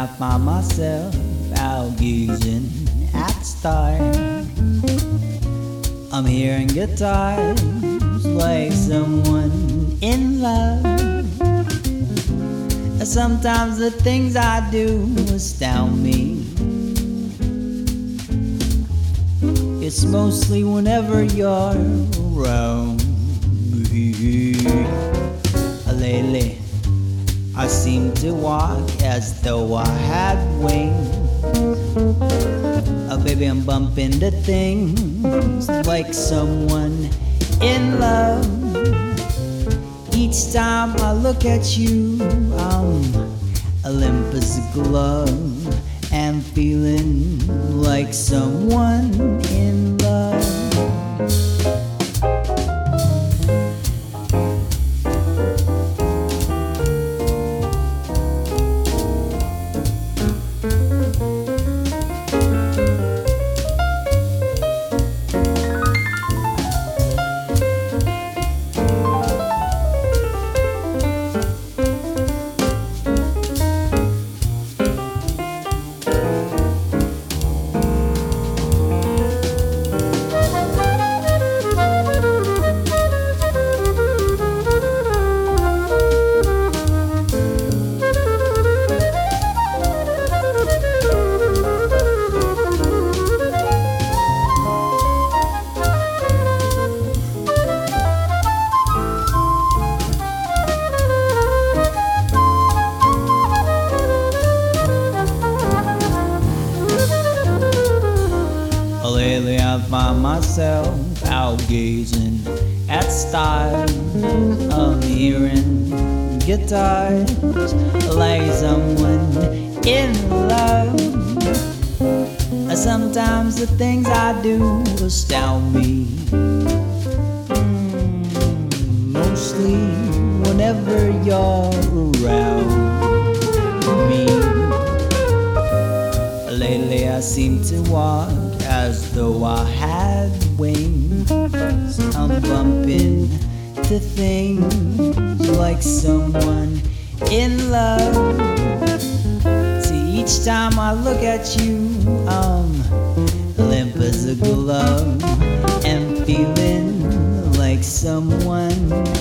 I find myself out gazing at the stars. I'm hearing guitars like someone in love. Sometimes the things I do astound me. It's mostly whenever you're around me. Lately, I seem to walk as though I had wings. Baby, I'm bumping into things like someone in love. Each time I look at you, I'm limp as a glove and feeling like someone in love. Lately I find myself out gazing at stars. I'm hearing guitars like someone in love. Sometimes the things I do astound me. Mostly whenever you're around me. Lately I seem to walk as though I had wings. I'm bumping to things like someone in love. See, each time I look at you, I'm limp as a glove and feeling like someone